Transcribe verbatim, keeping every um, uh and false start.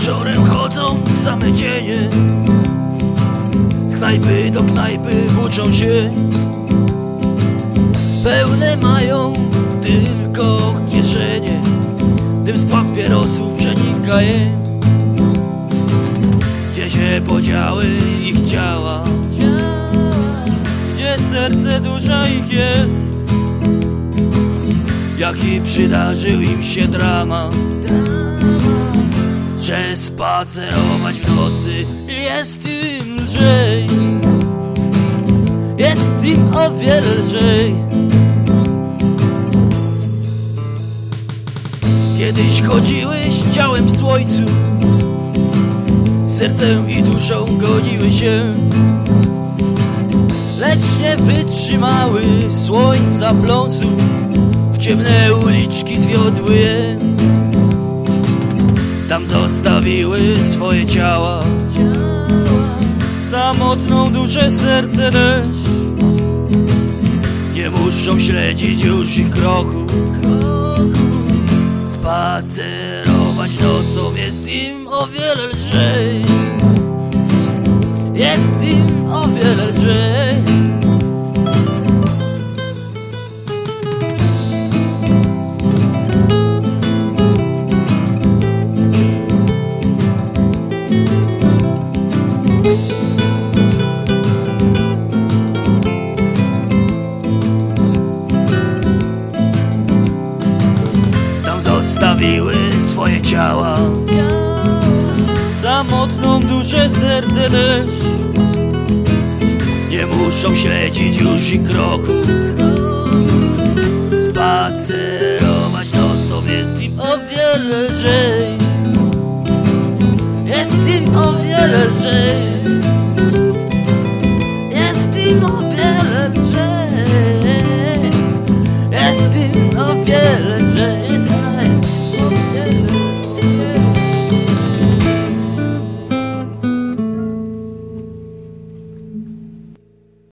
Wieczorem chodzą same cienie, z knajpy do knajpy włóczą się. Pełne mają tylko kieszenie, dym z papierosów przenika je. Gdzie się podziały ich ciała? Gdzie serce, dusza ich jest? Jaki przydarzył im się dramat, że spacerować w nocy jest im lżej, jest im o wiele lżej. Kiedyś chodziłeś ciałem w słońcu, sercem i duszą goniły się, lecz nie wytrzymały słońca pląsu, w ciemne uliczki zwiodły je. Tam zostawiły swoje ciała, samotną duszę, serce też. Nie muszą śledzić już ich kroku, spacerować nocą jest im o wiele lżej, jest im o wiele lżej. Zostawiły swoje ciała, samotną duszę, serce też. Nie muszą śledzić już ich kroku, spacerować nocą jest im o wiele lżej, jest im o wiele lżej.